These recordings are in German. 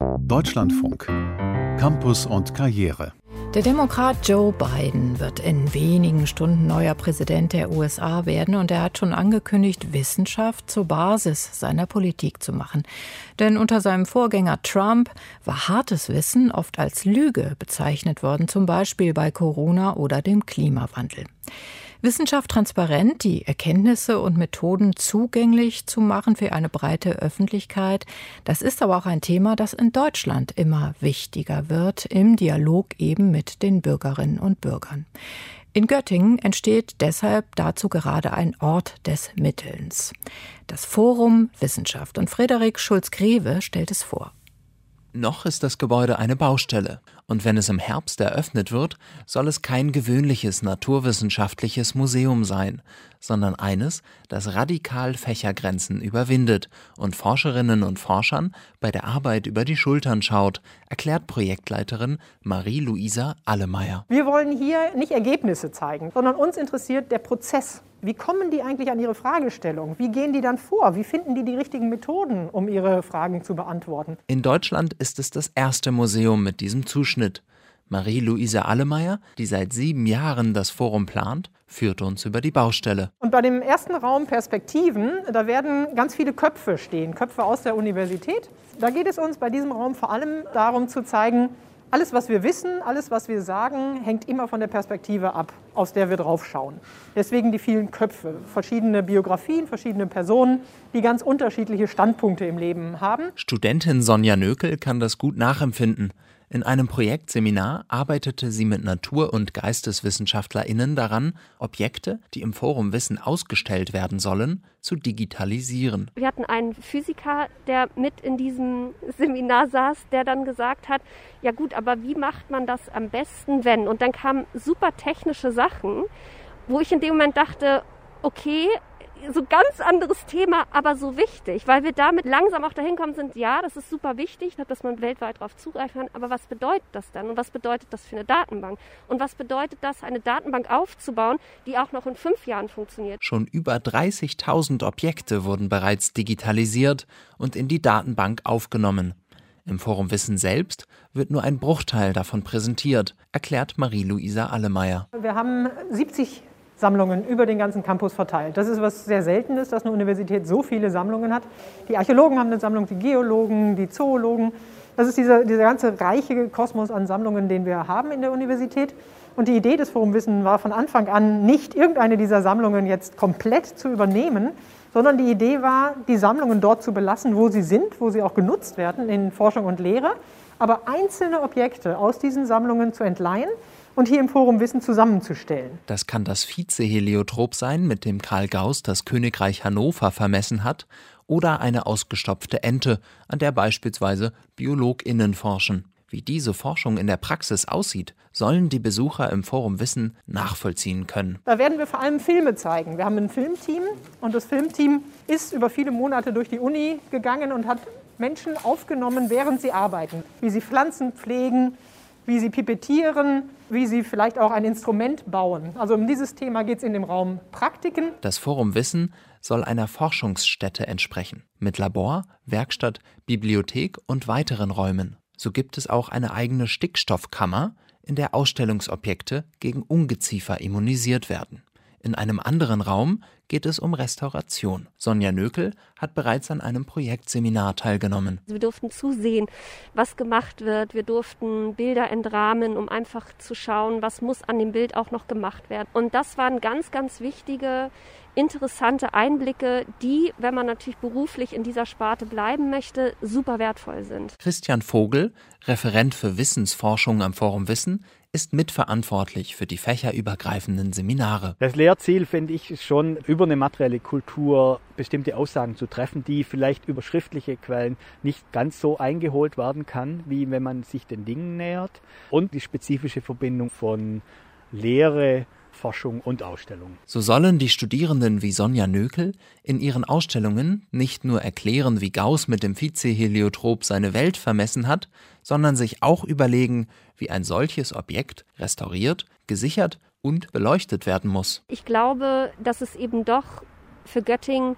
Deutschlandfunk. Campus und Karriere. Der Demokrat Joe Biden wird in wenigen Stunden neuer Präsident der USA werden und er hat schon angekündigt, Wissenschaft zur Basis seiner Politik zu machen. Denn unter seinem Vorgänger Trump war hartes Wissen oft als Lüge bezeichnet worden, zum Beispiel bei Corona oder dem Klimawandel. Wissenschaft transparent, die Erkenntnisse und Methoden zugänglich zu machen für eine breite Öffentlichkeit. Das ist aber auch ein Thema, das in Deutschland immer wichtiger wird, im Dialog eben mit den Bürgerinnen und Bürgern. In Göttingen entsteht deshalb dazu gerade ein Ort des Mittelns. Das Forum Wissenschaft. Und Frederik Schulz-Grewe stellt es vor. Noch ist das Gebäude eine Baustelle. Und wenn es im Herbst eröffnet wird, soll es kein gewöhnliches naturwissenschaftliches Museum sein, sondern eines, das radikal Fächergrenzen überwindet und Forscherinnen und Forschern bei der Arbeit über die Schultern schaut, erklärt Projektleiterin Marie-Luisa Allemeyer. Wir wollen hier nicht Ergebnisse zeigen, sondern uns interessiert der Prozess. Wie kommen die eigentlich an ihre Fragestellung? Wie gehen die dann vor? Wie finden die richtigen Methoden, um ihre Fragen zu beantworten? In Deutschland ist es das erste Museum mit diesem Zuschnitt. Marie-Luisa Allemeyer, die seit 7 Jahren das Forum plant, führt uns über die Baustelle. Und bei dem ersten Raum Perspektiven, da werden ganz viele Köpfe stehen, Köpfe aus der Universität. Da geht es uns bei diesem Raum vor allem darum zu zeigen, alles, was wir wissen, alles, was wir sagen, hängt immer von der Perspektive ab, aus der wir drauf schauen. Deswegen die vielen Köpfe, verschiedene Biografien, verschiedene Personen, die ganz unterschiedliche Standpunkte im Leben haben. Studentin Sonja Nökel kann das gut nachempfinden. In einem Projektseminar arbeitete sie mit Natur- und GeisteswissenschaftlerInnen daran, Objekte, die im Forum Wissen ausgestellt werden sollen, zu digitalisieren. Wir hatten einen Physiker, der mit in diesem Seminar saß, der dann gesagt hat, ja gut, aber wie macht man das am besten, wenn? Und dann kamen super technische Sachen, wo ich in dem Moment dachte, okay, so ganz anderes Thema, aber so wichtig, weil wir damit langsam auch dahin kommen sind, ja, das ist super wichtig, dass man weltweit darauf zugreifen kann, aber was bedeutet das dann und was bedeutet das für eine Datenbank und was bedeutet das, eine Datenbank aufzubauen, die auch noch in 5 Jahren funktioniert? Schon über 30.000 Objekte wurden bereits digitalisiert und in die Datenbank aufgenommen. Im Forum Wissen selbst wird nur ein Bruchteil davon präsentiert, erklärt Marie-Luisa Allemeyer. Wir haben 70 Sammlungen über den ganzen Campus verteilt. Das ist was sehr Seltenes, dass eine Universität so viele Sammlungen hat. Die Archäologen haben eine Sammlung, die Geologen, die Zoologen. Das ist dieser ganze reiche Kosmos an Sammlungen, den wir haben in der Universität. Und die Idee des Forum Wissen war von Anfang an, nicht irgendeine dieser Sammlungen jetzt komplett zu übernehmen, sondern die Idee war, die Sammlungen dort zu belassen, wo sie sind, wo sie auch genutzt werden in Forschung und Lehre, aber einzelne Objekte aus diesen Sammlungen zu entleihen und hier im Forum Wissen zusammenzustellen. Das kann das Vize-Heliotrop sein, mit dem Karl Gauss das Königreich Hannover vermessen hat, oder eine ausgestopfte Ente, an der beispielsweise BiologInnen forschen. Wie diese Forschung in der Praxis aussieht, sollen die Besucher im Forum Wissen nachvollziehen können. Da werden wir vor allem Filme zeigen. Wir haben ein Filmteam und das Filmteam ist über viele Monate durch die Uni gegangen und hat Menschen aufgenommen, während sie arbeiten. Wie sie Pflanzen pflegen, wie sie pipettieren, wie sie vielleicht auch ein Instrument bauen. Also um dieses Thema geht es in dem Raum Praktiken. Das Forum Wissen soll einer Forschungsstätte entsprechen, mit Labor, Werkstatt, Bibliothek und weiteren Räumen. So gibt es auch eine eigene Stickstoffkammer, in der Ausstellungsobjekte gegen Ungeziefer immunisiert werden. In einem anderen Raum geht es um Restauration. Sonja Nökel hat bereits an einem Projektseminar teilgenommen. Wir durften zusehen, was gemacht wird. Wir durften Bilder entrahmen, um einfach zu schauen, was muss an dem Bild auch noch gemacht werden. Und das waren ganz, ganz wichtige, interessante Einblicke, die, wenn man natürlich beruflich in dieser Sparte bleiben möchte, super wertvoll sind. Christian Vogel, Referent für Wissensforschung am Forum Wissen, ist mitverantwortlich für die fächerübergreifenden Seminare. Das Lehrziel, finde ich, ist schon, über eine materielle Kultur bestimmte Aussagen zu treffen, die vielleicht über schriftliche Quellen nicht ganz so eingeholt werden kann, wie wenn man sich den Dingen nähert. Und die spezifische Verbindung von Lehre, Forschung und Ausstellung. So sollen die Studierenden wie Sonja Nökel in ihren Ausstellungen nicht nur erklären, wie Gauss mit dem Vize-Heliotrop seine Welt vermessen hat, sondern sich auch überlegen, wie ein solches Objekt restauriert, gesichert und beleuchtet werden muss. Ich glaube, dass es eben doch für Göttingen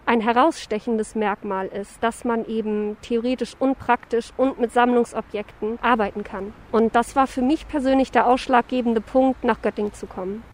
ein herausstechendes Merkmal ist, dass man eben theoretisch und praktisch und mit Sammlungsobjekten arbeiten kann. Und das war für mich persönlich der ausschlaggebende Punkt, nach Göttingen zu kommen.